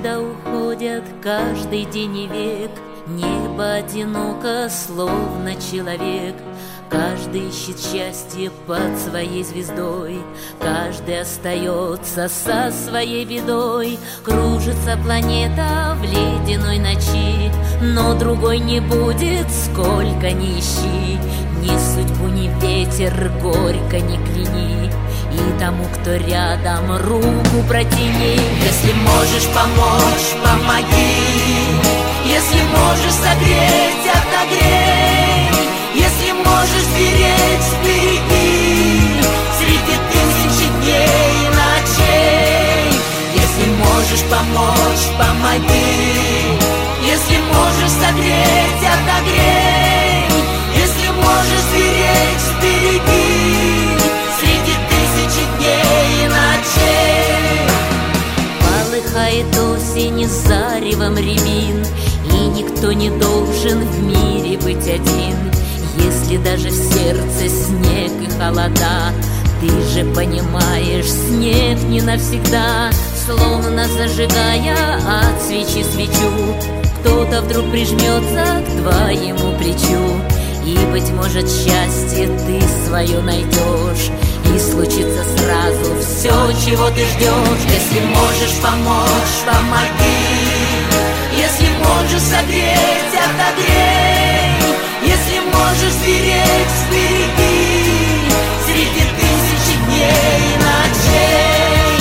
Навсегда уходят каждый день и век. Небо одиноко, словно человек. Каждый ищет счастье под своей звездой, каждый остается со своей бедой. Кружится планета в ледяной ночи, но другой не будет, сколько ни ищи. Ни судьбу, ни ветер горько не кляни, и тому, кто рядом, руку протяни. Если можешь помочь, помоги. Если можешь согреть, отогрей. Если можешь беречь, береги среди тысячи дней и ночей. Если можешь помочь, помоги. Если можешь согреть, отогрей. Если можешь беречь, береги среди тысячи дней и ночей. Полыхает осень заревом рябин, и никто не должен в мире быть один. Если даже в сердце снег и холода, ты же понимаешь, снег не навсегда. Словно зажигая от свечи свечу, кто-то вдруг прижмется к твоему плечу. И, быть может, счастье ты свое найдешь, и случится сразу все, чего ты ждешь. Если можешь помочь, помоги. Если можешь согреть, отогрей. Если можешь беречь, береги среди тысячи дней и ночей.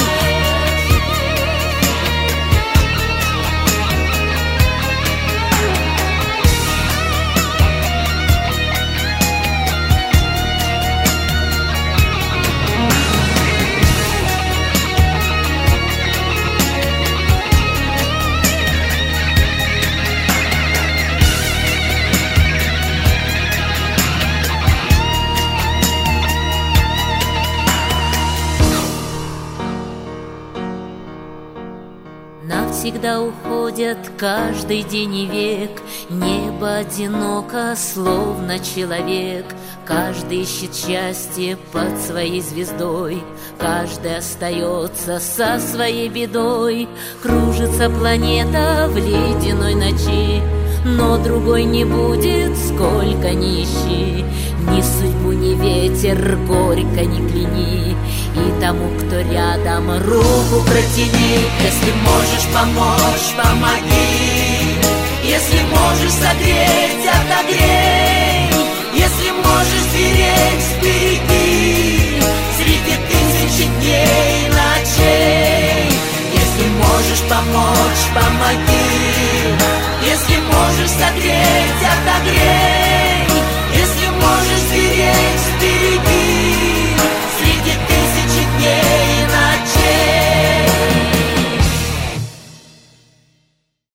Навсегда уходят каждый день и век. Небо одиноко, словно человек. Каждый ищет счастье под своей звездой, каждый остается со своей бедой. Кружится планета в ледяной ночи, но другой не будет, сколько ни ищи. Ни судьбу, ни ветер горько не кляни, и тому, кто рядом, руку протяни. Если можешь помочь, помоги. Если можешь согреть, отогрей. Если можешь беречь, береги среди тысячи дней и ночей. Если можешь помочь, помоги. Если можешь согреть, отогрей.